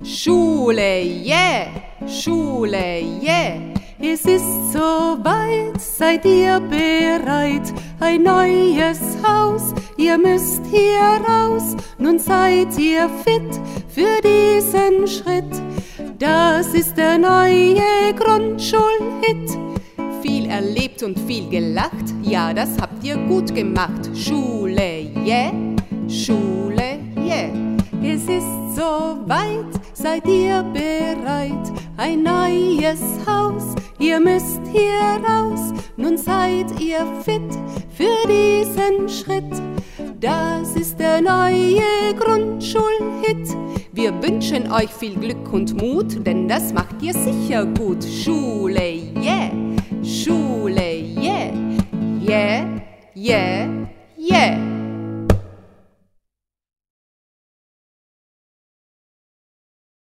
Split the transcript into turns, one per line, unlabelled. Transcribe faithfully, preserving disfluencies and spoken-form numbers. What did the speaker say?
Schule, yeah, Schule, yeah. Es ist soweit, seid ihr bereit? Ein neues Haus, ihr müsst hier raus. Nun seid ihr fit für diesen Schritt. Das ist der neue Grundschulhit. Viel erlebt und viel gelacht, ja, das habt ihr gut gemacht. Schule, yeah, Schule, yeah. Es ist soweit, seid ihr bereit? Ein neues Haus, ihr müsst hier raus. Nun seid ihr fit für diesen Schritt. Das ist der neue Grundschulhit. Wir wünschen euch viel Glück und Mut, denn das macht ihr sicher gut. Schule, yeah, Schule, yeah, yeah, yeah.